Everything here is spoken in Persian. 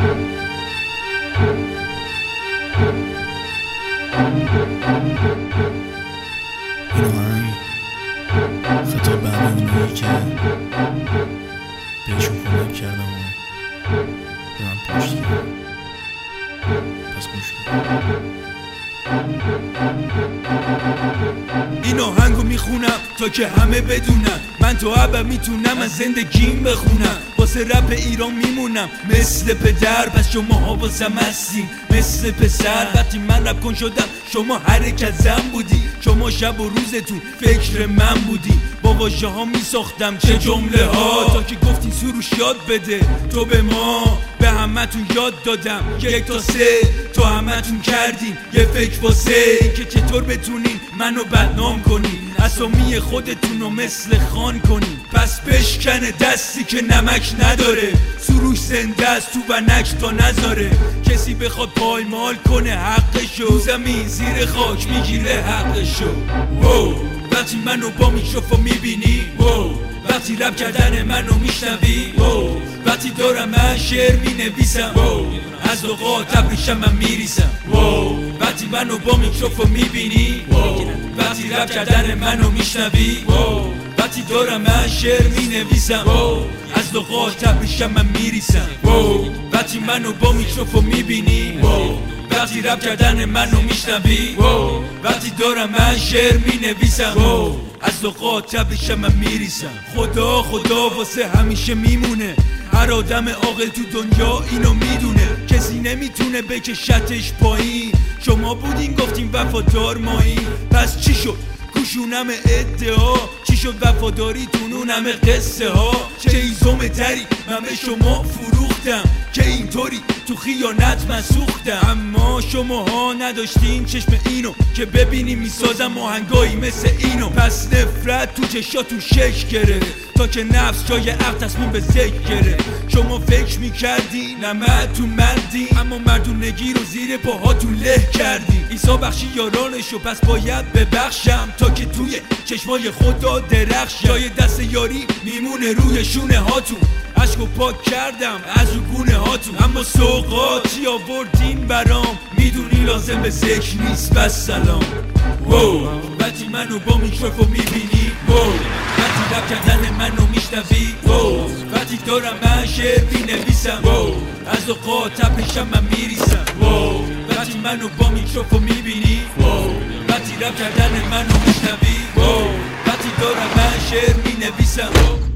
این آهنگ خطاب به همه اونایی که بهشون کمک کردم و به من پشت کردم. پس گوش کن. این آهنگو میخونم تا که همه بدونم من تو ابد میتونم از زندگیم بخونم. واسه رپ ایران میمونم مثل پدر، پس شماها واسم هستین مثل پسر. وقتی من رپ کن شدم شما حرکت زن بودی، شما شب و روزتون فکر من بودی. با واژه ها میساختم چه جمله ها تا که گفتین سروش یاد بده تو به ما. به همتون یاد دادم 1 تا 3 تو همتون کردین یه فکر واسه که چطور بتونین منو بدنام کنین، اسامی خودتونو مثل خان کنین. پس بشکنه دستی که نمک نداره، سروش زنده است تو ونک تا نذاره کسی بخواد پایمال کنه حقشو. زمین زیر خاک میگیره حقشو. وقتی منو با میکروفون میبینی، وقتی رپ کردن منو میشنوی، وقتی دارم من شعر مینویسم، از اوقات ابریشم من میریسم. وقتی منو با میکروفون میبینی، وقتی رپ کردن منو میشنوی، وقتی دارم من شعر مینویسم، از اوقات ابریشم من میریسم. وقتی منو با میکروفون میبینی، وقتی رپ کردن منو میشنوی، وقتی دارم من شعر مینویسم، از اوقات ابریشم من میریسم. خدا خدا واسه همیشه میمونه، هر آدم عاقل تو دنیا اینو میدونه. کسی نمیتونه بکشتش پایین، شما بودین گفتین وفادار مایی. پس چی شد کوشونم ادعا، چی شد وفاداریتون اون همه قصه ها؟ چه ایزومه تری من به شما فروختم که اینطوری تو خیانت من سوختم. اما شماها نداشتین چشم اینو که ببینیم میسازم آهنگایی مثل اینو. پس نفرت تو چشاتون شک گرفت تا که نفس جای عقل تصمیم به ذکر گرفت. شما فکر میکردین نمتون مردین، اما مردونگی رو زیر پاهاتون له کردین. عیسی بخشی یارانشو پس باید ببخشم تا که توی چشمای خدا درخشم. جای دست یاری میمونه روی شونه هاتون، عشقو پاک کردم از رو گونه هاتون. اما سوقاتی آوردین برام، میدونی لازم به ذکر نیست بس سلام. وقتی منو با میکروفون میبینی، وقتی رپ کردن منو میشنوی، وقتی دارم من شعر مینویسم، از اوقات ابریشم من میریسم. وقتی منو با میکروفون میبینی، وقتی رپ کردن منو میشنوی، وقتی دارم من شعر مینویسم.